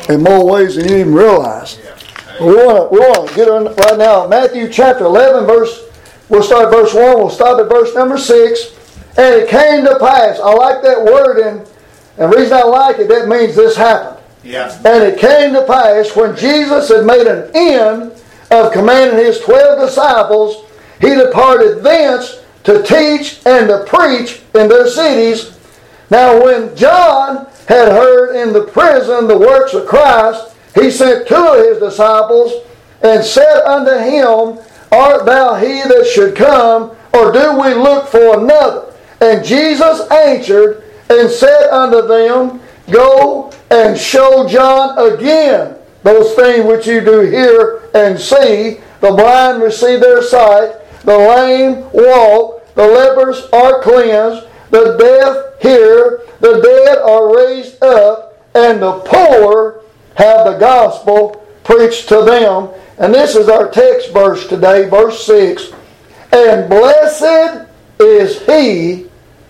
in more ways than you even realize. We want to get on right now. Matthew chapter 11, we'll start at verse 1. We'll stop at verse number 6. And it came to pass. I like that wording. And the reason I like it, that means this happened. Yeah. And it came to pass when Jesus had made an end of commanding his 12 disciples, he departed thence to teach and to preach in their cities. Now when John had heard in the prison the works of Christ, he sent 2 of his disciples and said unto him, Art thou he that should come, or do we look for another? And Jesus answered and said unto them, Go and show John again those things which you do hear and see. The blind receive their sight, the lame walk, the lepers are cleansed, the deaf hear, the dead are raised up, and the poor have the gospel preached to them. And this is our text verse today, verse 6. And blessed is he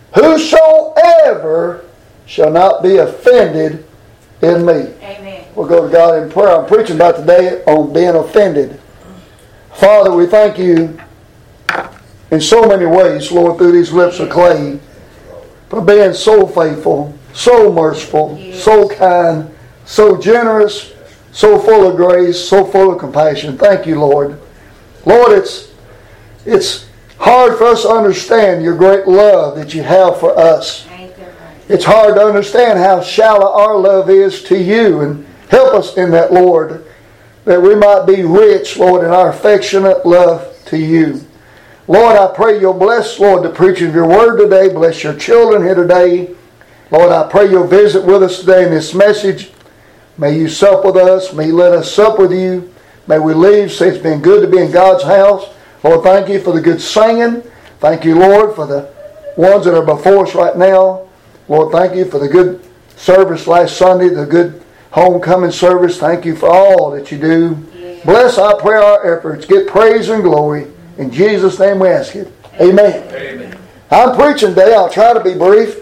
whosoever shall not be offended in me. Amen. We'll go to God in prayer. I'm preaching about today on being offended. Father, we thank you in so many ways, Lord, through these lips of clay, for being so faithful, so merciful, so kind, so generous, so full of grace, so full of compassion. Thank you, Lord. Lord, it's hard for us to understand your great love that you have for us. It's hard to understand how shallow our love is to you. And help us in that, Lord, that we might be rich, Lord, in our affectionate love to you. Lord, I pray you'll bless, Lord, the preaching of your word today. Bless your children here today. Lord, I pray you'll visit with us today in this message. May you sup with us. May you let us sup with you. May we leave, say it's been good to be in God's house. Lord, thank you for the good singing. Thank you, Lord, for the ones that are before us right now. Lord, thank you for the good service last Sunday, the good homecoming service. Thank you for all that you do. Bless, I pray, our efforts. Get praise and glory. In Jesus' name we ask it. Amen. Amen. I'm preaching today. I'll try to be brief.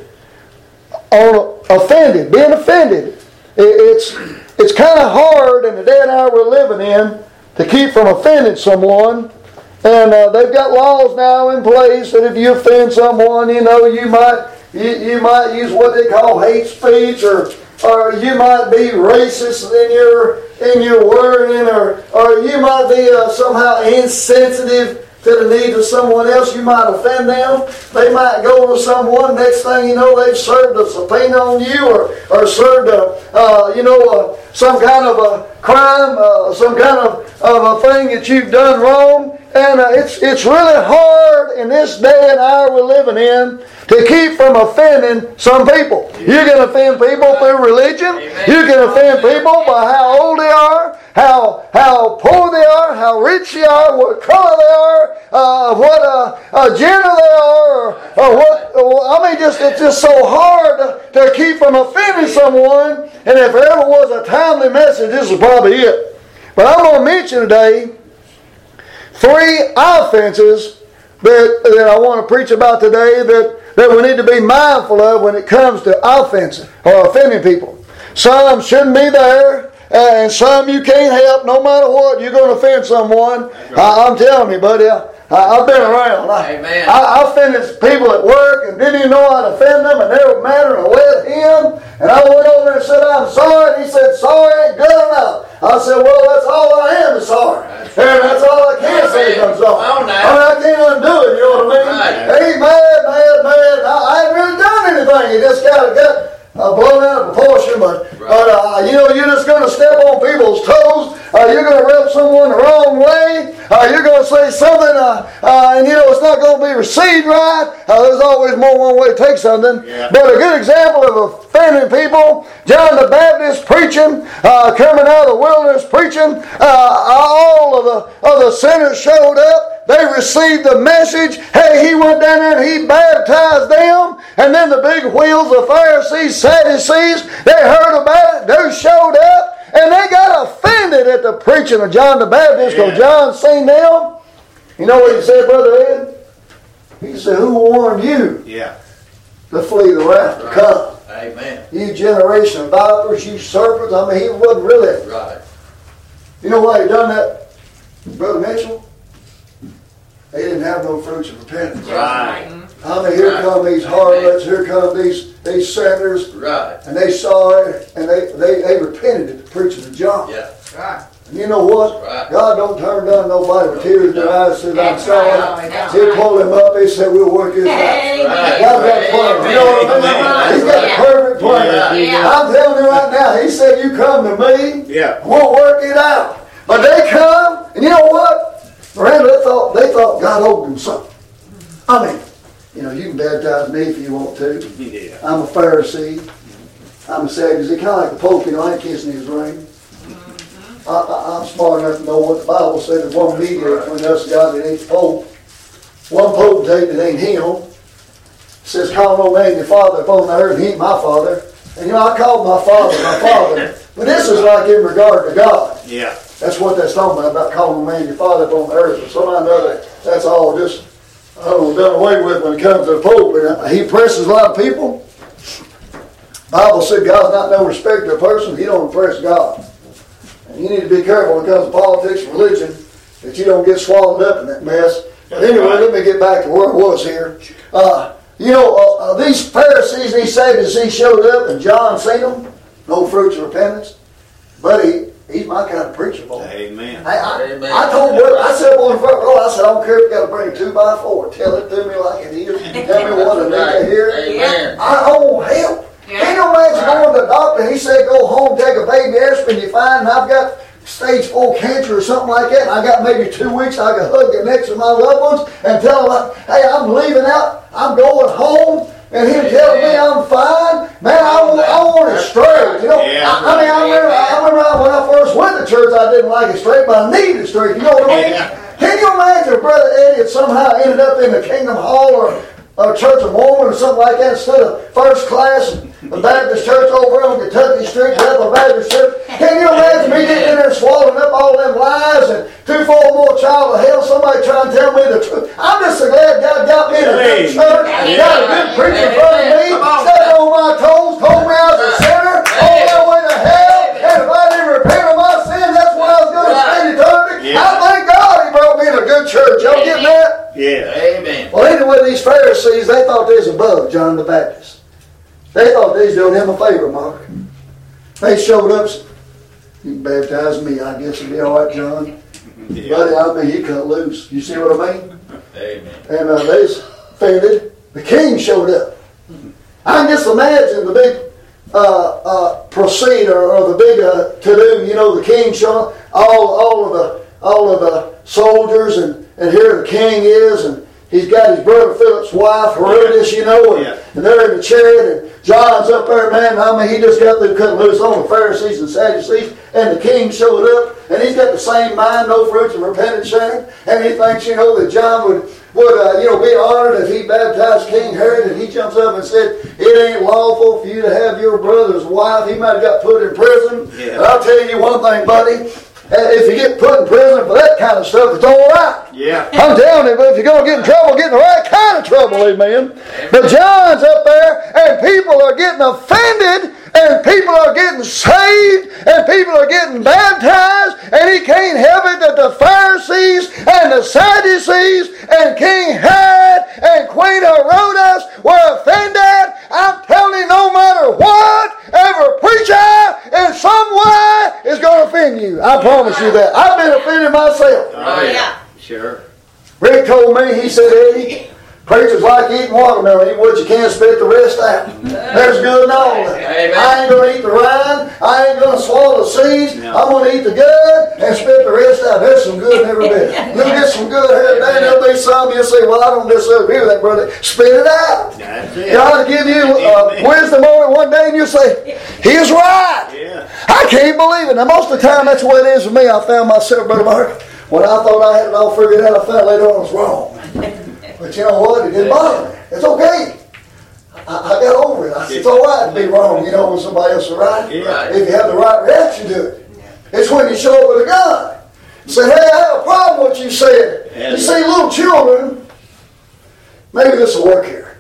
On offended, being offended. It's kind of hard in the day and hour we're living in to keep from offending someone. And they've got laws now in place that if you offend someone, you might use what they call hate speech, or you might be racist in your wording, or you might be somehow insensitive to the needs of someone else. You might offend them. They might go to someone. Next thing you know, they've served a subpoena on you, or served some kind of a crime, some kind of a thing that you've done wrong. And it's really hard in this day and hour we're living in to keep from offending some people. You can offend people through religion. You can offend people by how old they are, how poor they are, how rich they are, what color they are, what gender they are, or what. It's just so hard to keep from offending someone. And if there ever was a timely message, this is probably it. But I'm going to mention today 3 offenses that I want to preach about today that we need to be mindful of when it comes to offensive or offending people. Some shouldn't be there, and some you can't help. No matter what, you're going to offend someone. I'm telling you, buddy, I've been around. I offended people at work and didn't even know how to offend them, and they were mad and I led him. And I went over there and said, I'm sorry. And he said, sorry ain't good enough. I said, well, that's all I am is sorry. And that's all I can say is I'm sorry. I can't undo it, you know what I mean? He's mad. I ain't really done anything. He just got blown out of proportion. But you're just going to step on people's toes. You're going to rub someone the wrong way. You're going to say something, and it's not going to be received right. There's always more one way to take something. Yeah. But a good example of offending people, John the Baptist preaching, coming out of the wilderness preaching, all of the sinners showed up. They received the message. Hey, he went down there and he baptized them. And then the big wheels of Pharisees, Sadducees, they heard about it. They showed up. And they got offended at the preaching of John the Baptist because John seen them. You know what he said, Brother Ed? He said, who warned you to flee the wrath to come? Amen. You generation of vipers, you serpents. I mean, he wasn't really. Right. You know why he done that, Brother Mitchell? They didn't have no fruits of repentance. Right. I mean, here come these harlots, here come these sinners. Right. And they saw it, and they repented at the preaching of John. Yeah. Right. And you know what? Right. God don't turn down nobody with tears in their eyes. Said, I'm That's sorry. right. He'll pull them up. They said, we'll work this out. Right. God got a plan. You know what I mean? He's got a perfect plan. Yeah. I'm telling you right now, he said, you come to me, Yeah. we'll work it out. But they come, and you know what? Miranda, they thought God owed them something. I mean, you know, you can baptize me if you want to. Yeah. I'm a Pharisee. I'm a Sadducee. Kind of like the Pope, you know, I ain't kissing his ring. I'm smart enough to know what the Bible said. There's one mediator between us and God that ain't the Pope. One potentate that ain't him. It says, call no man your father upon the earth. He ain't my father. And you know, I called my father. But this is like in regard to God. Yeah. That's what that's talking about calling a man your father upon the earth. But somehow or another, that's all just, I don't know, done away with when it comes to the Pope. And he impresses a lot of people. The Bible said God's not no respecter of person. He don't impress God. And you need to be careful when it comes to politics and religion that you don't get swallowed up in that mess. But anyway, let me get back to where I was here. These Pharisees and these Sadducees showed up, and John seen them. No fruits of repentance. But he's my kind of preacher, boy. Amen. I told brother, I said on the front row, I said, I don't care if you got to bring a 2x4. Tell it to me like it is. Tell me what I need to hear. Amen. I want help. Ain't no man's going to the doctor and he said, go home, take a baby aspirin, you find I've got stage 4 cancer or something like that, and I got maybe 2 weeks, I can hug the next to my loved ones and tell them, hey, I'm leaving out, I'm going home, and him telling me I'm fine. Man, I want it straight. You know, I remember when I first went to church, I didn't like it straight, but I needed it straight. You know what I mean? Yeah. Can you imagine if Brother Eddie had somehow ended up in the Kingdom Hall or Church of Mormon or something like that instead of first class, the Baptist church over on Kentucky Street, Bethel Baptist Church? Can you imagine me getting in there swallowing up all them lies and 2-4 more child of hell, somebody trying to tell me the truth? I'm just so glad God got me in a good church, got a good preacher in front of me, stepped on my toes, told me I was a sinner, all that way to hell, and if I didn't repent of my sin, that's when I was going to spend eternity. I thank God he brought me in a good church. Y'all getting that? Yeah. Amen. Well, anyway, these Pharisees, they thought they was above John the Baptist. They thought they was doing him a favor, Mark. They showed up, you can baptize me, I guess it'll be all right, John. Yeah. Buddy, I mean, you cut loose. You see what I mean? Amen. And they was offended. The king showed up. I can just imagine the big procedure or the big to-do. You know, the king showing all of the soldiers, and here the king is, and he's got his brother Philip's wife, Herodias, you know, and they're in the chariot, and John's up there, man. I mean, he just got through cutting loose on the Pharisees and Sadducees, and the king showed up, and he's got the same mind, no fruits of repentance shame, and he thinks, you know, that John would be honored if he baptized King Herod, and he jumps up and said, it ain't lawful for you to have your brother's wife. He might have got put in prison. Yeah. But I'll tell you one thing, buddy. If you get put in prison for that kind of stuff, it's all right. Yeah. I'm telling you, but if you're going to get in trouble, get in the right kind of trouble, amen. But John's up there, and people are getting offended, and people are getting saved, and people are getting baptized, and he can't help it that the Pharisees and the Sadducees and King Herod and Queen Herodias were offended. I'm telling you, no matter what, every preacher in some way is going to offend you. I promise you that. I've been offended myself. Oh, yeah. Sure. Rick told me, he said, Eddie, preachers like eating watermelon. Eat what you can, spit the rest out. There's good and all that. Amen. I ain't going to eat the rind. I ain't going to swallow the seeds. No. I'm going to eat the good and spit the rest out. There's some good in every bit. You'll get some good here today, and there'll be some you'll say, well, I don't disagree with that, brother. Spit it out. That's it. God will give you wisdom on it one day, and you'll say, he is right. Yeah. I can't believe it. Now, most of the time, that's the way it is for me. I found myself, Brother Mark, when I thought I had it all figured out, I found later on I was wrong. But you know what? It didn't bother me. It's okay. I got over it. It's all right to be wrong, you know, when somebody else is right. Yeah. If you have the right reaction to it. It's when you show up with a gun. Say, hey, I have a problem with what you said. Yeah. You see, little children, maybe this will work here.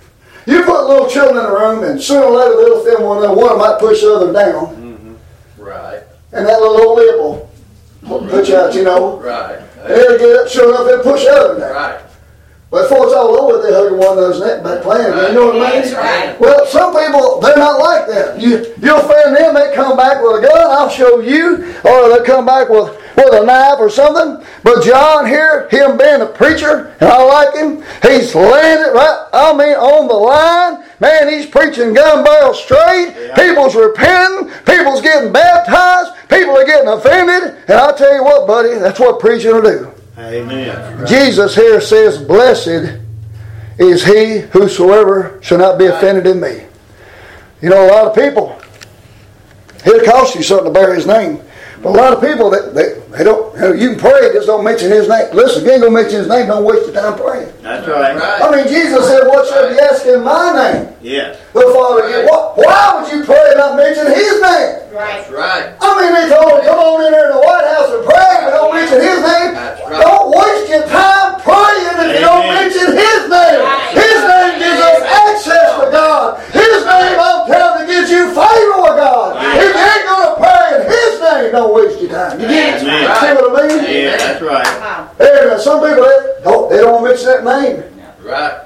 You put little children in a room, and sooner or later they'll film one of them. One might push the other down. Mm-hmm. Right. And that little old lip will put you out, you know. Right. And they'll get up, sure enough, they'll push the other down. Right. But before it's all over, they hug one of those neck back playing. Right. You know what I mean? That's right. Well, some people, they're not like that. You'll offend them, they come back with a gun, I'll show you. Or they'll come back with a knife or something. But John here, him being a preacher, and I like him, he's laying it right, on the line. Man, he's preaching gun barrel straight. Yeah. People's repenting. People's getting baptized. People are getting offended. And I'll tell you what, buddy, that's what preaching will do. Amen. Right. Jesus here says, blessed is he whosoever shall not be offended in me. You know, a lot of people, it'll cost you something to bear his name. But a lot of people, they don't, you can pray, just don't mention his name. Listen, if you ain't going to mention his name, don't waste your time praying. That's right. I mean, Jesus said, what shall you ask in my name? Yes. The Father, why would you pray and not mention his name? Right. That's right. I mean, they told him, come on in there in the White House and pray, but don't mention his name. That's right. Don't waste your time praying if you don't mention his name. His name gives us access to God. His name, I'm telling you, gives you favor with God. If you ain't going to pray in his name, don't waste your time. You get it? See what I mean? Yeah, that's right. And some people, they don't want to mention that name. Right.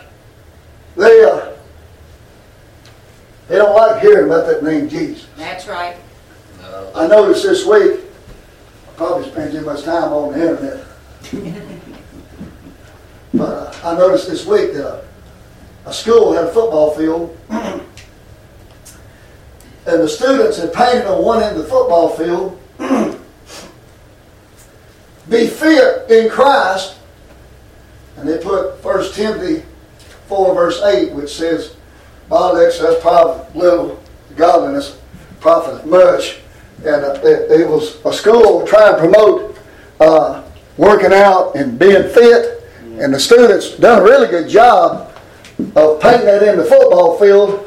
They don't like hearing about that name, Jesus. That's right. No. I noticed this week, I probably spent too much time on the internet, but I noticed this week that a school had a football field, and the students had painted on one end of the football field, be fit in Christ, and they put 1 Timothy 4 verse 8, which says, bodily exercise profit little, godliness profiteth much. And it was a school trying to promote working out and being fit, and the students done a really good job of painting that in the football field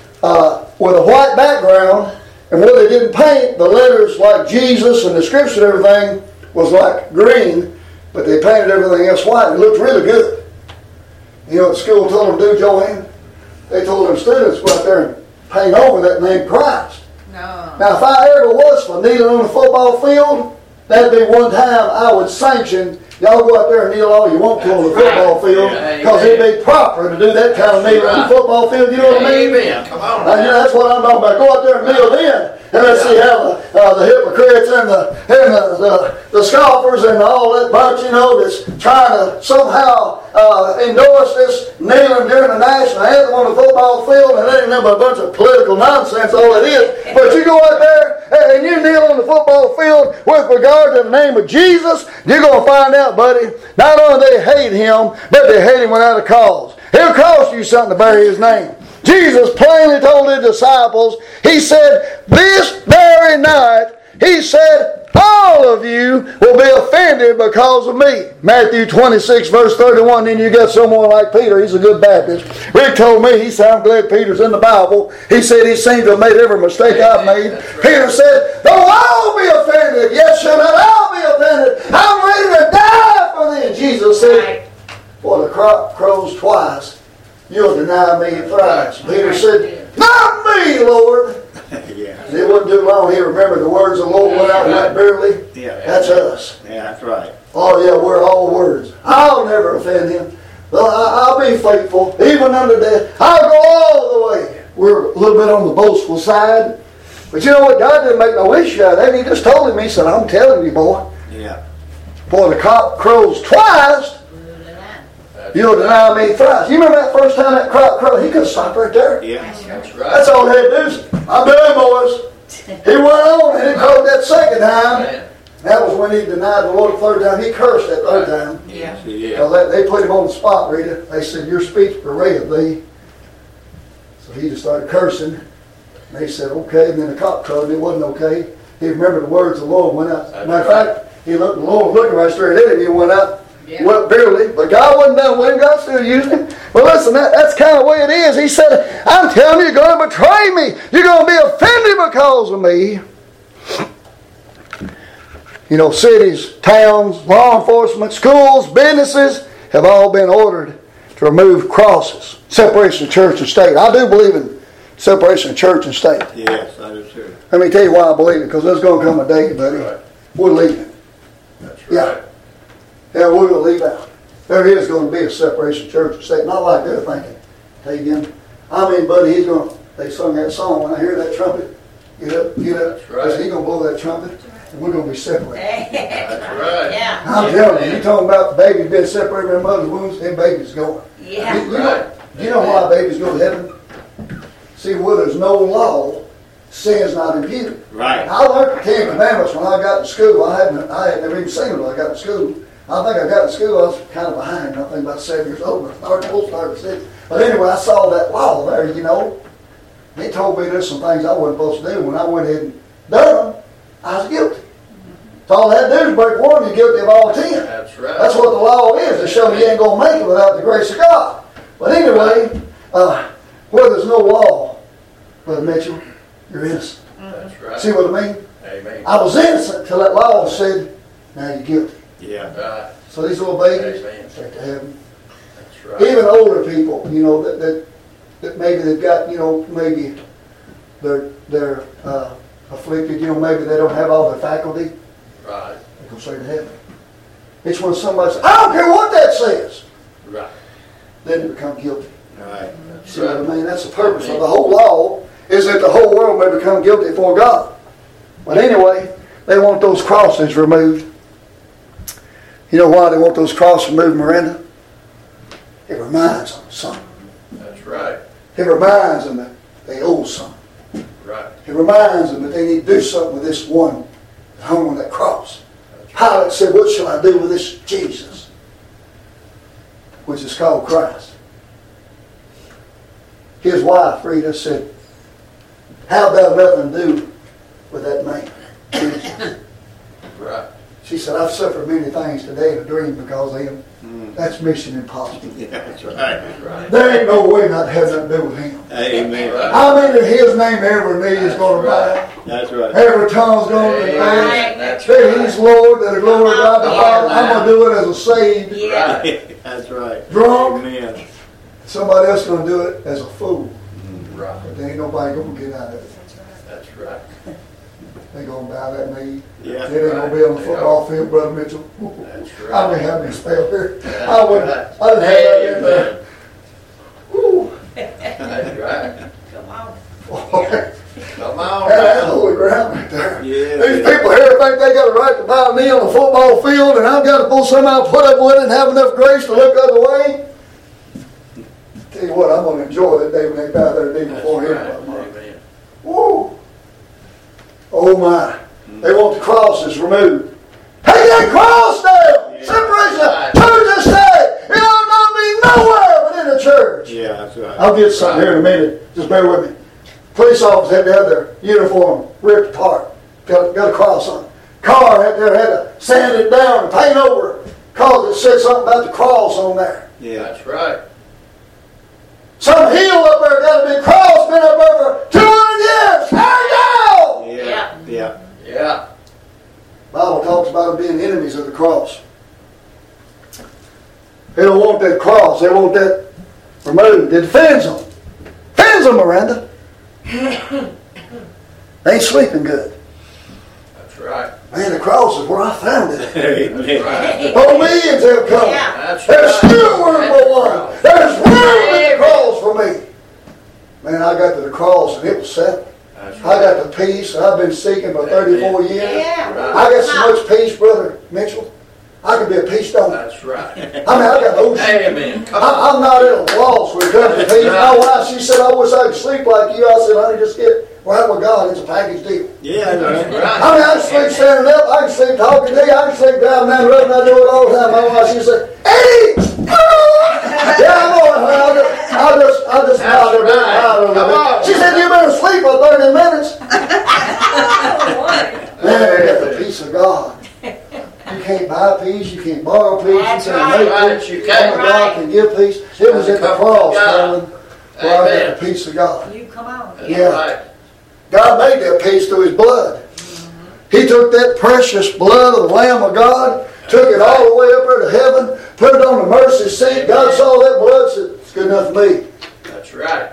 with a white background, and where they didn't paint, the letters like Jesus and the scripture and everything was like green, but they painted everything else white. It looked really good. You know what the school told them to do, Joanne? They told their students to go out there and paint over that name Christ. No. Now, if I ever was for kneeling on the football field, that'd be one time I would sanction y'all go out there and kneel all you want to on the football field, because it'd be proper to do that kind of kneel on the football field. You know what I mean? Amen. Come on. Now, you know, that's what I'm talking about. Go out there and kneel then. And let's see how the hypocrites and the scoffers and all that bunch, you know, that's trying to somehow endorse this kneeling during the national anthem on the football field, and it ain't nothing but a bunch of political nonsense, all it is. But you go out there and you kneel on the football field with regard to the name of Jesus, you're going to find out, buddy, not only they hate him, but they hate him without a cause. It'll cost you something to bear his name. Jesus plainly told his disciples, he said, this very night, he said, all of you will be offended because of me. Matthew 26, verse 31. Then you got someone like Peter. He's a good Baptist. Rick told me, he said, I'm glad Peter's in the Bible. He said he seems to have made every mistake I've made. Right. Peter said, though all be offended, yet shall not all be offended. I'm ready to die for thee. And Jesus said, for the cock crows twice, you'll deny me thrice. Peter said, not me, Lord. Yeah. And it wasn't too long. He remembered the words of the Lord went out and went bitterly. Yeah. That's us. Yeah, that's right. Oh, yeah, we're all words. I'll never offend him. I'll be faithful, even unto death. I'll go all the way. We're a little bit on the boastful side. But you know what? God didn't make no issue out of that. He just told him, he said, I'm telling you, boy. Yeah. Boy, the cock crows twice, you'll deny me thrice. You remember that first time that cock crowed? He could have stopped right there. Yeah, that's right. That's all he had to do. I'm done, boys. He went on and he crowed that second time. That was when he denied the Lord the third time. He cursed that third time. Yeah. Because they put him on the spot, Rita. They said, your speech bewrayeth thee. So he just started cursing. And they said, okay. And then the cock crowed and it wasn't okay. He remembered the words of the Lord went out. Matter of fact, the Lord looking right straight at him. He went out. Yeah. Well, barely, but God wasn't done with him. God still used him. But listen, that's kind of the way it is. He said, I'm telling you, you're going to betray me. You're going to be offended because of me. You know, cities, towns, law enforcement, schools, businesses have all been ordered to remove crosses, separation of church and state. I do believe in separation of church and state. Yes, I do too. Let me tell you why I believe it, because there's going to come a day, buddy, Right. we're leaving. That's Yeah. right. Yeah, we're going to leave out. There is going to be a separation of church and state. Not like they're thinking, Hagen. I mean, buddy, he's going to, they sung that song, when I hear that trumpet, get up. That's right. He's going to blow that trumpet, and we're going to be separated. That's right. Yeah. I'm telling you, you're talking about babies being separated from their mother's wombs, and babies going. Yeah. You know why babies go to heaven? See, where there's no law, sin's not imputed. Right. I learned the Ten Commandments when I got to school. I had never even seen them when I got to school. I think I got to school, I was kind of behind. I think about 7 years old. I started 6. But anyway, I saw that law there, you know. They told me there's some things I wasn't supposed to do. When I went ahead and done them, I was guilty. So all I had to do is break one, you're guilty of all 10. That's right. That's what the law is, to show you ain't going to make it without the grace of God. But anyway, where there's no law, Brother Mitchell, you're innocent. That's right. See what I mean? Amen. I was innocent till that law said, now you're guilty. Yeah. Right. So these little babies, Amen. straight to heaven. That's right. Even older people, you know, that maybe they've got, you know, maybe they're afflicted, you know, maybe they don't have all their faculty, Right. they go straight to heaven. It's when somebody says, I don't care what that says, Right. then they become guilty. Right. That's See what I right. mean? That's the purpose of the whole law, is that the whole world may become guilty before God. But anyway, they want those crosses removed. You know why they want those crosses removed, Miranda? It reminds them of something. That's right. It reminds them that they owe something. Right. It reminds them that they need to do something with this one that hung on that cross. That's right. Pilate said, what shall I do with this Jesus? Which is called Christ. His wife, Rita, said, how thou nothing to do with that man? Jesus. Right. She said, I've suffered many things today in a dream because of him. Mm. That's mission impossible. Yeah, that's right. That's right. There ain't no way not to have nothing to do with him. Amen. I mean that his name every knee is going to bow. That's right. Every tongue's going to confess Right. That's that right. he's Lord, that the glory of God the Yeah. Father. I'm going to do it as a saved. Yeah. Right. That's right. Drunk. Amen. Somebody else going to do it as a fool. Right. But there ain't nobody going to get out of it. That's right. They're going to bow that knee. Yeah. It ain't going to be on the football field, Brother Mitchell. That's I right. may have me spell here. That's I didn't have that in there. Amen. Woo. That's right. Come on. Boy, Come on. that's now. holy ground right there. Yeah. These people here think they got a right to bow a knee on the football field, and I've got to somehow put up with it and have enough grace to look the other way. Tell you what, I'm going to enjoy that day when they bow their knee That's before Him. right. Amen. Woo! Oh my! They want the crosses removed. Take that cross down! Yeah. Separation Right. of church and state! It ought not be nowhere but in the church. Yeah, that's right. I'll get something here in a minute. Just bear with me. Police officers had to have their uniform ripped apart. Got a cross on it. Car had to sand it down and paint over it because it said something about the cross on there. Yeah, that's right. Some hill up there got a big cross, been up there for 200 years. Tear it down! Yeah. Yeah. Yeah. Bible talks about them being enemies of the cross. They don't want that cross. They want that removed. It offends them. Offends them, Miranda. They ain't sleeping good. That's right. Man, the cross is where I found it. Amen. Right. Oh, millions have come. Yeah. That's There's right. still room for one. There's room in the cross for me. Man, I got to the cross and it was settled. That's I right. got the peace that I've been seeking for 34 years. Yeah. I got so much peace, Brother Mitchell. I could be a peace donor. That's right. I mean, I got ocean. Amen. Come on. I'm not at a loss when it comes to peace. My wife, she said, I wish I could sleep like you. I said, honey, just get right with God. It's a package deal. Yeah, that's I right. mean, I can sleep standing up. I can sleep talking to you. I can sleep driving down the road, and I do it all the time. My wife, she said, Eddie! Yeah, I'm on it. I'll just nod her very high over Come there. on. She said, you've been asleep for 30 minutes. Oh, Man, I got the peace of God. You can't buy peace. You can't borrow peace. That's you can't right. make Right, peace. you can't. Only God can give peace. It was at the cross, Carolyn, where I Amen. got the peace of God. you come on. That's Yeah. right. God made that peace through His blood. He took that precious blood of the Lamb of God, took it all the way up there to heaven, put it on the mercy seat. God saw that blood, said, it's good enough for me. That's right.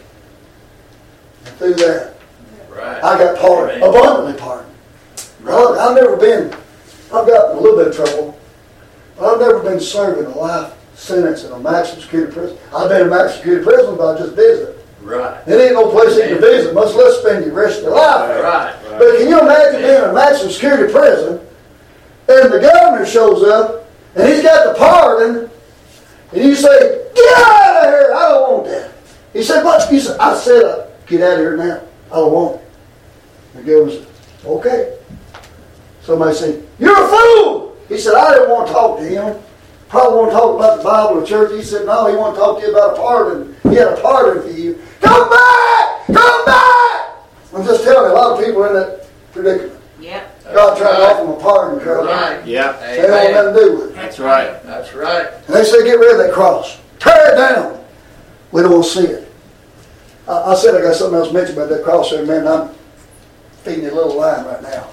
And through that, Right. I got pardoned, abundantly pardoned. Well, I've gotten a little bit of trouble, but I've never been serving a life sentence in a maximum security prison. I've been in a maximum security prison, but I just visit. Right. It ain't no place you can visit, much less spend the rest of your life there. Right. But can you imagine being in a maximum security prison, and the governor shows up, and he's got the pardon, and you say, get out of here, I don't want that. He said, what? I said, get out of here now, I don't want it. The governor said, okay. Somebody said, you're a fool. He said, I didn't want to talk to him. Probably want to talk about the Bible or church. He said, no, he wanted to talk to you about a pardon. He had a pardon for you. Come back! Come back! I'm just telling you, a lot of people are in that predicament. Yep. God tried to offer them a pardon, Carol. Right. Yeah. They don't have nothing to do with it. That's right. That's right. And they say, get rid of that cross. Tear it down. We don't want to see it. I said I got something else to mention about that cross there, man. I'm feeding you a little line right now.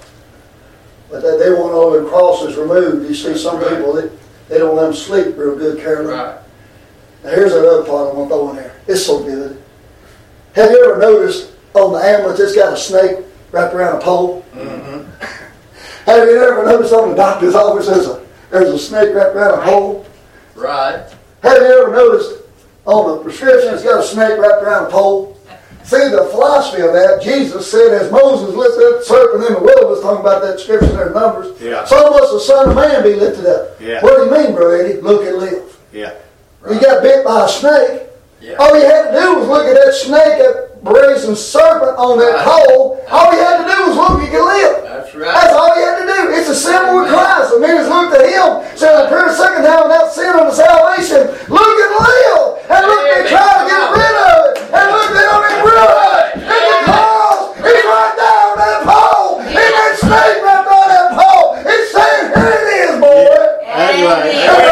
But they want all their crosses removed. You see some people, they don't let them sleep real good, Carolyn. Right. Now here's another part I want to throw in there. It's so good. Have you ever noticed on the ambulance it's got a snake wrapped around a pole? Mm-hmm. Have you ever noticed on the doctor's office there's a snake wrapped around a pole? Right. Have you ever noticed on the prescription it's got a snake wrapped around a pole? See, the philosophy of that, Jesus said, as Moses lifted up the serpent in the wilderness, talking about that scripture there in Numbers, Yeah. so must the Son of Man be lifted up. Yeah. What do you mean, Brother Eddie? Look and live. Yeah. You got bit by a snake. Yeah. All you had to do was look at that snake, that brazen serpent on that pole. All you had to do was look, you could live. That's right. That's all you had to do. It's a symbol of Christ. The men looked at him, said, the prayer second time without sin unto salvation, look and live. And look, they tried to get rid of it. And look, they don't even realize it. And the cross is right down that pole. And that snake right on that pole. It's saying, here it is, boy. That's right.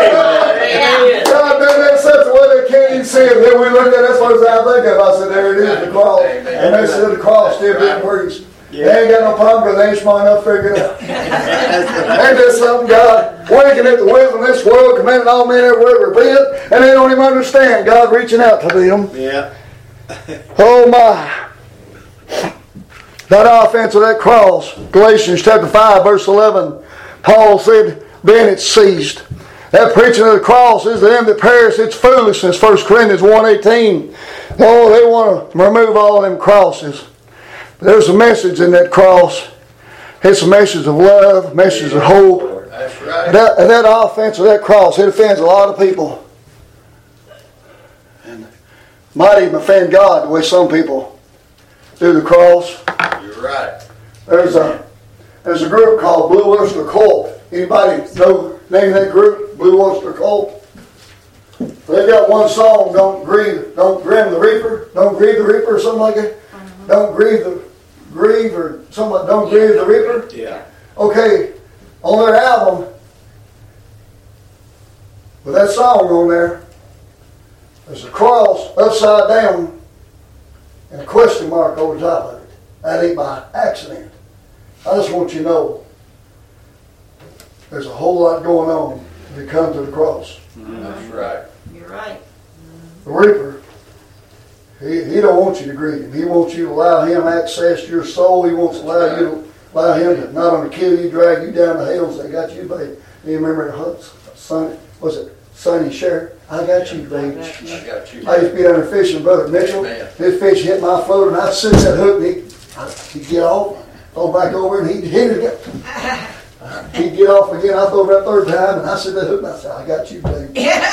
Amen. God done that such a way they can't even see it. Then we looked at it, that's what I think of. I said, there it is, the cross. And they said the cross still being preached. They ain't got no problem because they ain't smart enough to figure it out. Ain't that something, God winking at the wisdom of this world, commanding all men everywhere to repent, and they don't even understand God reaching out to them. Yeah. Oh my. That offense of that cross, Galatians chapter 5, verse 11, Paul said, then it's ceased. That preaching of the cross is to them that perish, it's foolishness, 1 Corinthians 1:18. Oh, they want to remove all them crosses. But there's a message in that cross. It's a message of love, a message of hope. That's right. That offense of that cross, it offends a lot of people. And might even offend God the way some people do the cross. You're right. There's a group called Blue Oyster Cult. Anybody know name of that group? Blue Oyster Cult. They've got one song, don't grim the reaper, don't grieve the reaper or something like that. Don't grieve or something, don't grieve the reaper. Yeah. Okay, on their album, with that song on there, there's a cross upside down and a question mark over the top of it. That ain't by accident. I just want you to know there's a whole lot going on when you come to the cross. That's right. You're right. The reaper, he don't want you to grieve him. He wants you to allow him access to your soul. He wants to allow him to not only kill you, drag you down to hell and say, I got you, babe. You remember Sonny Sheriff? I got you, babe. I got you. I used to be down there fishing, Brother Mitchell. Amen. This fish hit my float, and I'd sit that hook, and he'd get off, throw back over, and he'd hit it again. He'd get off again. I throw it that third time, and I sit that hook, and I said, I got you, babe.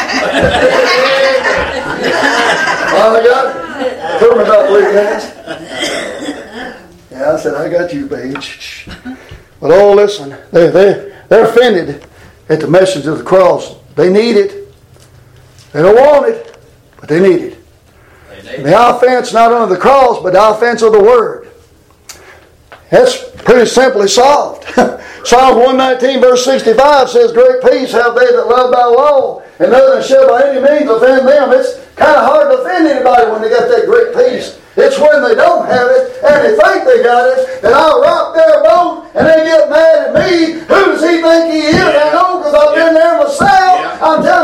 Finally got it. Took me about 3 casts. Yeah, I said, I got you, babe. But oh, listen, they're offended at the message of the cross. They need it. They don't want it, but they need it. And the offense not only the cross, but the offense of the Word. That's pretty simply solved. Psalm 119 verse 65 says, great peace have they that love thy law, and nothing shall by any means offend them. It's kind of hard to offend anybody when they got that great peace. It's when they don't have it, and they think they got it, that I'll rock their boat, and they get mad at me. Who does he think he is? I know, because I've been there myself. I'm telling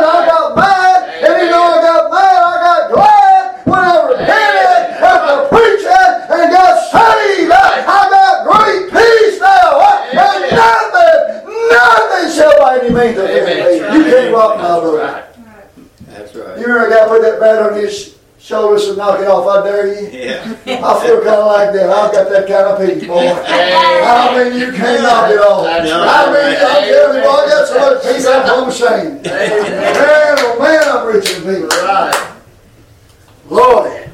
I dare you. Yeah. I feel kind of like that. I've got that kind of peace, boy. I mean, you can't knock it off. That's No. I mean, right. I'm telling you, boy, I got so much peace I'm ashamed. Man, oh man, I'm rich in peace. Right. Lord,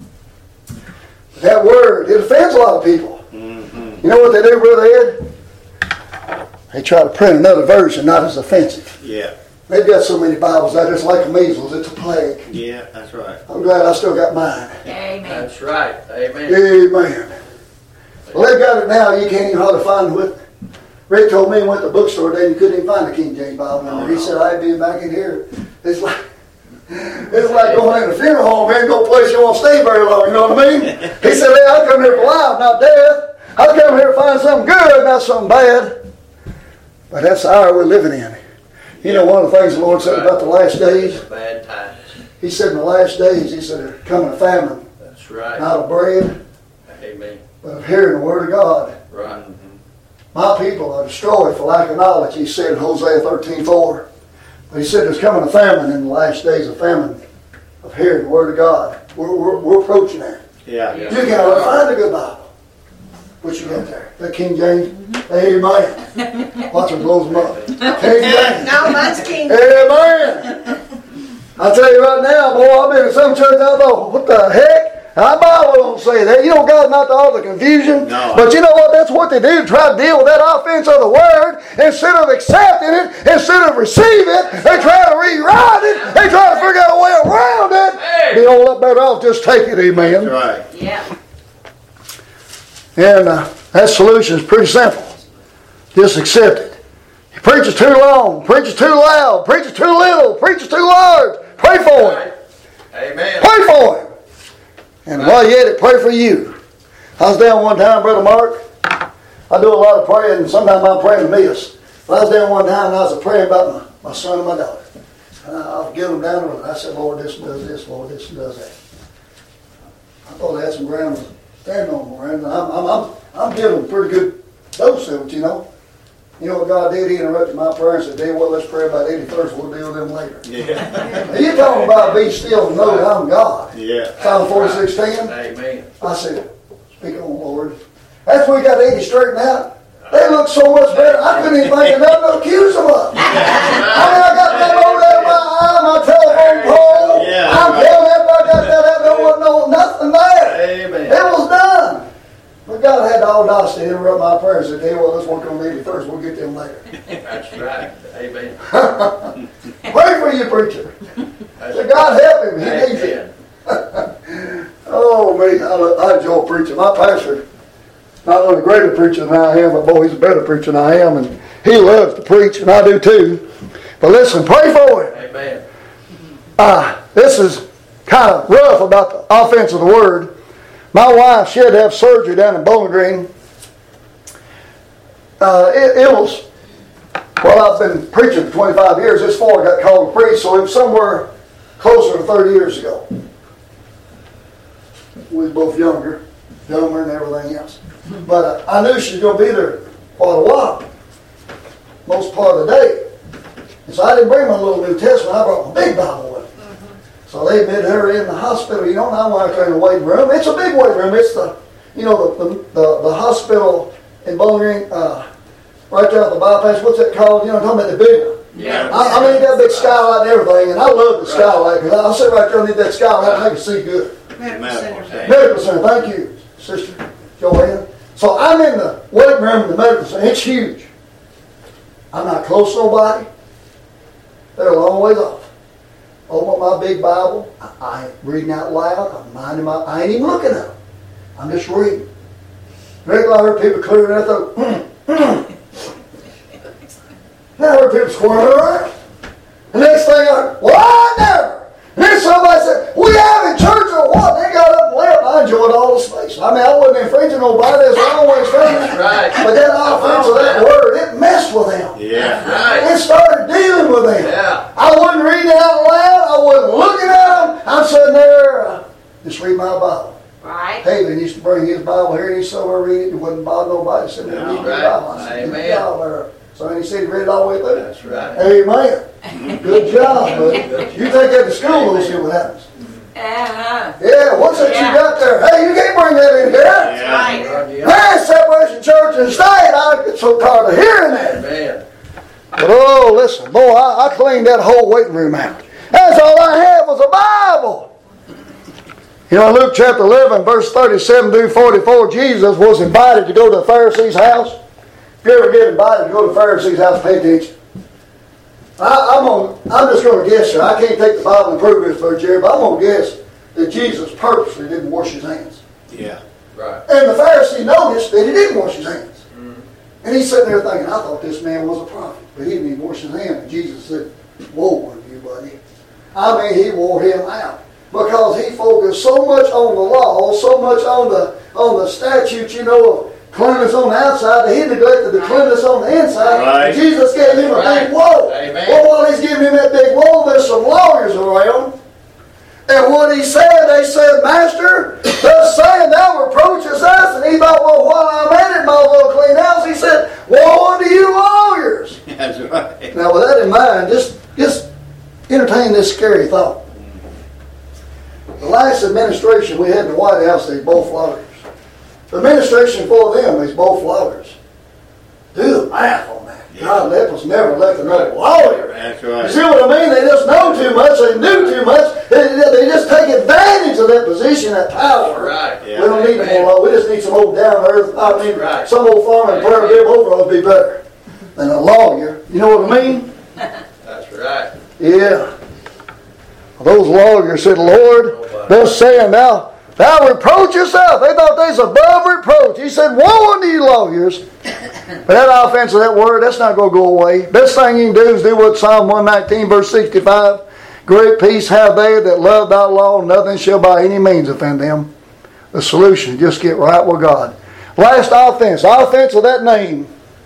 that word, it offends a lot of people. Mm-hmm. You know what they do, Brother Ed? They try to print another version, not as offensive. Yeah. They've got so many Bibles out there, it's like the measles, it's a plague. Yeah, that's right. I'm glad I still got mine. Amen. That's right. Amen. Amen. Well, they've got it now, you can't even hardly find it. Rick told me he went to the bookstore today and you couldn't even find the King James Bible in there. He said, I've been back in here. It's like going in a funeral home, man, no place you won't stay very long, you know what I mean? He said, hey, I come here for life, not death. I come here to find something good, not something bad. But that's the hour we're living in. You know, one of the things the Lord said about the last days, Bad times. He said in the last days, He said, there's coming a famine, That's right. not of bread, Amen. but of hearing the word of God. Right. My people are destroyed for lack of knowledge, He said in Hosea 13:4. But He said there's coming a famine in the last days, a famine of hearing the word of God. We're approaching that. Yeah. Yeah. You gotta find a good Bible. What you got there? That King James? Amen. Watch them blows them up. King James. No, mine's King. Amen. I tell you right now, boy, I've been in some church I thought, what the heck? Our Bible don't say that. You know, God's not to all the confusion. No. But you know what? That's what they do to try to deal with that offense of the word. Instead of accepting it, instead of receiving it, they try to rewrite it. They try to figure out a way around it. Be a whole lot better off just take it, amen. That's right. Yeah. And that solution is pretty simple. Just accept it. He preaches too long, preaches too loud, preaches too little, preaches too large. Pray for him. Amen. Pray for him. And while you're at it, pray for you. I was down one time, Brother Mark. I do a lot of praying, and sometimes I'm praying amiss. But I was down one time, and I was praying about my son and my daughter. And I was giving them down the road. I said, Lord, this does this, Lord, this does that. I thought I had some ground to stand on more. And I'm giving them pretty good dose of it, you know. You know what God did? He interrupted my prayer and said, Dave, well, let's pray about 81st. We'll deal with them later. Yeah. Now, you're talking about be still and know that I'm God. Yeah. Psalm 46:10. Amen. I said, speak on, Lord. After we got 80 straightened out, they look so much better. I couldn't even think of nothing to accuse them of. I mean, I got that over there in my eye, my telephone pole. Yeah. I'm telling you, after I got that out, there wasn't nothing there. Amen. It was done. But God had the audacity to interrupt my prayer and said, hey, well, let's work on the 81st. We'll get them later. That's right. Amen. Pray for you, preacher. So God help him. He needs it. Amen. Oh, me, I enjoy preaching. My pastor, not only a greater preacher than I am, but boy, he's a better preacher than I am, and he loves to preach, and I do too. But listen, pray for him. Amen. This is kind of rough about the offense of the word. My wife, she had to have surgery down in Bowling Green. It was, well, I've been preaching for 25 years. This fall I got called to preach, so it was somewhere closer to 30 years ago. We were both younger and everything else. But I knew she was going to be there quite a while, most part of the day. And so I didn't bring my little New Testament. I brought my big Bible with me. So they admitted her in the hospital. You know, and I went out there in the waiting room. It's a big waiting room. It's the, you know, the hospital in Bowling Green, right there at the bypass. What's that called? You know, I'm talking about the big one. Yeah. I mean, got a big skylight and everything, and I love the skylight because I'll sit right there underneath that skylight and I can see good. Medical center, thank you, Sister Joanne. So I'm in the waiting room in the medical center. It's huge. I'm not close to nobody. They're a long ways off. Open up my big Bible. I ain't reading out loud. I'm minding I ain't even looking at them. I'm just reading. Regularly, I heard people clearing their throat. Then I heard people squirming around. The next thing I heard, well, I never. And then somebody said, we have in church or what? They got up and left. I enjoyed all the space. I mean, I wasn't infringing nobody. That's always finished. Right. But that offense of that word, it messed with them. Yeah. Right. It started dealing with them. Yeah. I wasn't reading it out loud. I wasn't looking at them. I'm sitting there, just reading my Bible. Right. Haley used to bring his Bible here, and he saw her read it. It wouldn't bother nobody. He said, read your Right. Bible. I said, good Amen. job there. So he said he read it all the way through. That's right. Amen. Good job, buddy. You take that to school, we'll see what happens. Uh-huh. Yeah, what's that you got there? Hey, you can't bring that in here. Right. Man, separation church and state. I get so tired of hearing that. Amen. But oh, listen, boy, I cleaned that whole waiting room out. That's all I had was a Bible. You know, Luke chapter 11, verse 37 through 44, Jesus was invited to go to the Pharisee's house. If you ever get invited to go to the Pharisee's house, pay attention. I'm just going to guess here. I can't take the Bible and prove this, Brother Jerry, but I'm going to guess that Jesus purposely didn't wash his hands. Yeah. Right. And the Pharisee noticed that he didn't wash his hands. And he's sitting there thinking, I thought this man was a prophet, but he didn't even wash his hands. And Jesus said, woe unto you, buddy. I mean, he wore him out. Because he focused so much on the law, so much on the statutes, you know, of cleanliness on the outside, that he neglected the cleanliness on the inside. Right. Jesus gave him a big woe. Amen. Well, while he's giving him that big woe, there's some lawyers around. And what he said, they said, Master, thus saying thou reproachest us. And he thought, well, while I'm at it, my little clean house, he said, woe unto you lawyers. That's right. Now, with that in mind, just entertain this scary thought. The last administration we had in the White House, they both lawyers. The administration for them, they both lawyers. Do the math on that. Yeah. God, that was never elected another lawyer. That's You right. see what I mean? They just know too much. They knew too much. They just take advantage of that position, that power. Right. Yeah. We don't need Amen. more law. We just need some old down to earth. I mean, Right. some old farmer in Prairie Dip overall would be better than a lawyer. You know what I mean? That's right. Yeah. Those lawyers said, Lord, thus saying thou reproach yourself. They thought they was above reproach. He said, woe unto you lawyers. But that offense of that word, that's not going to go away. Best thing you can do is do what Psalm 119 verse 65. Great peace have they that love thy law. Nothing shall by any means offend them. The solution, just get right with God. Last offense of that name.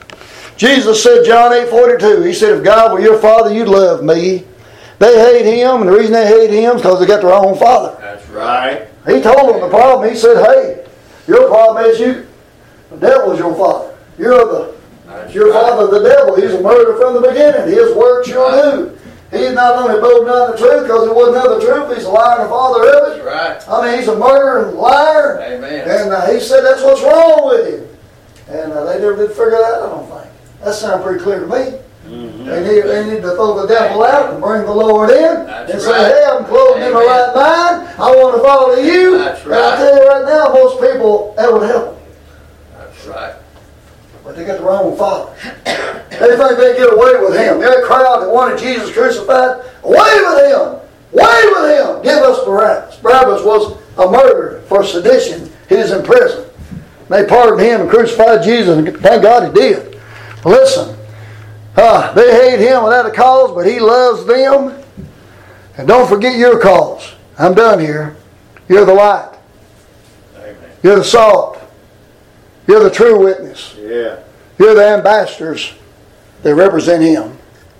Jesus said, John 8:42, he said, if God were your father, you'd love me. They hate him, and the reason they hate him is because they got their own father. That's right. Right. He told them the problem. He said, hey, your problem is you. The devil's your father. That's Your right. father, the devil. He's a murderer from the beginning. His works you'll do. He's not only bold not the truth because it wasn't of the truth. He's a liar and the father of That's it. right. I mean, he's a murderer and liar. Amen. And he said that's what's wrong with him. And they never did figure that out, I don't think. That sounds pretty clear to me. Mm-hmm. They need to throw the devil out and bring the Lord in. That's and right. say, hey, I'm clothed in my Amen. right mind. I want to follow you. That's And I right. tell you right now, most people, that would help them. That's right. But they got the wrong father. They think they get away with him. That crowd that wanted Jesus crucified, away with him. Away with him. Give us Barabbas. Barabbas was a murderer for sedition. He was in prison. They pardoned him and crucified Jesus, and thank God he did. Listen, they hate him without a cause, but he loves them. And don't forget your cause. I'm done here. You're the light. Amen. You're the salt. You're the true witness. Yeah. You're the ambassadors that represent him.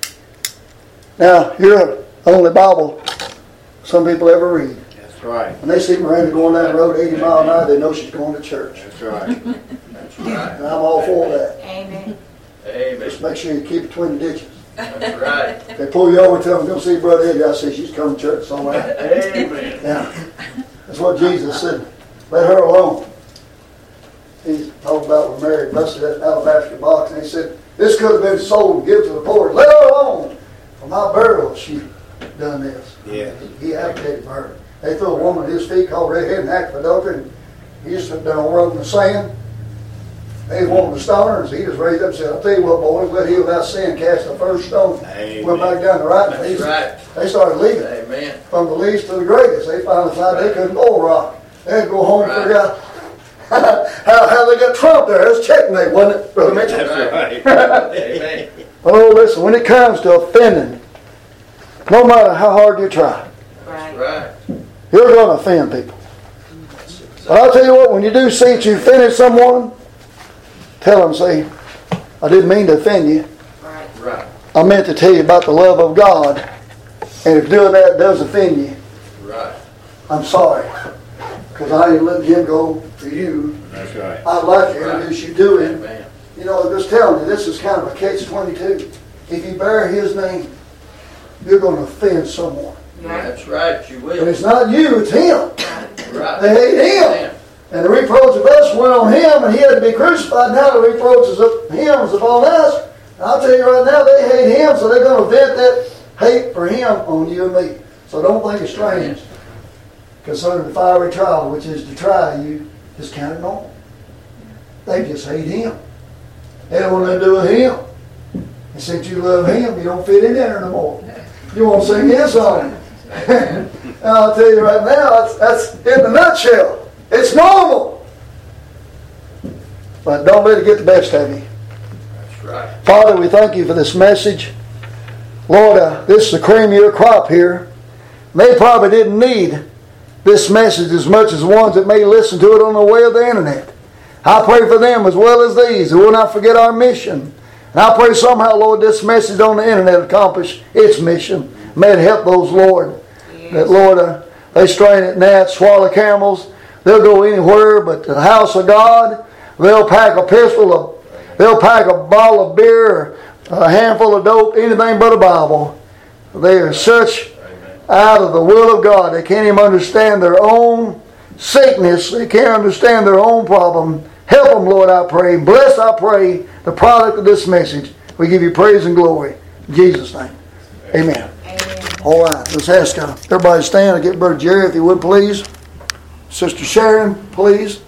Now, you're the only Bible some people ever read. That's right. When they see Miranda going down the road 80 miles an hour, they know she's going to church. That's right. That's right. And I'm all for that. Amen. Just Amen. make sure you keep between the ditches. That's right. If they pull you over and tell them, go see Brother Eddie, I say, she's coming to church, it's all right. Amen. Yeah. That's what Jesus said. Let her alone. He talked about when Mary busted that alabaster box, and he said, this could have been sold and given to the poor. Let her alone. For my burial, she done this. Yeah. He advocated for her. They threw a woman at his feet called redhead and act of adultery, and he just stood down and wrote in the sand. They wanted to stone her, and so he just raised up and said, I'll tell you what, boys, let he without sin cast the first stone. Amen. Went back down the right, and That's right. they started leaving. Amen. From From the least to the greatest. They finally found they couldn't roll a rock. They had to go home and Right. figure out how they got Trump there. It was checkmate, wasn't it, Brother Mitchell? That's right. Amen. Oh, listen, when it comes to offending, no matter how hard you try, Right. Right. you're going to offend people. But I'll tell you what, when you do see that you offended someone, tell them, say, I didn't mean to offend you. Right. Right. I meant to tell you about the love of God. And if doing that does offend you, Right. I'm sorry. Because I ain't letting him go for you. That's right. I'd like to introduce you to him. Amen. You know, I'm just telling you, this is kind of a catch-22. If you bear his name, you're going to offend someone. That's right, you And will. it's not you, it's him. Right. They hate him. And the reproach of us went on him, and he had to be crucified. Now the reproaches of him is upon us. And I'll tell you right now, they hate him, so they're going to vent that hate for him on you and me. So don't think it's strange concerning the fiery trial, which is to try you. Just count it normal. They just hate him. They don't want nothing to do with him. And since you love him, you don't fit in there no more. You want to sing his song. I'll tell you right now, that's in the nutshell. It's normal. But don't let it get the best of you. That's right. Father, we thank you for this message. Lord, this is the cream of your crop here. They probably didn't need this message as much as the ones that may listen to it on the way of the internet. I pray for them as well as these who will not forget our mission. And I pray somehow, Lord, this message on the internet accomplish its mission. May it help those, Lord, that, Lord, they strain at gnats, swallow camels. They'll go anywhere but to the house of God. They'll pack a pistol, they'll pack a bottle of beer, a handful of dope, anything but a Bible. They are such out of the will of God. They can't even understand their own sickness. They can't understand their own problem. Help them, Lord, I pray. Bless, I pray, the product of this message. We give you praise and glory. In Jesus' name. Amen. All right, let's ask everybody to stand and get Brother Jerry, if you would, please. Sister Sharon, please.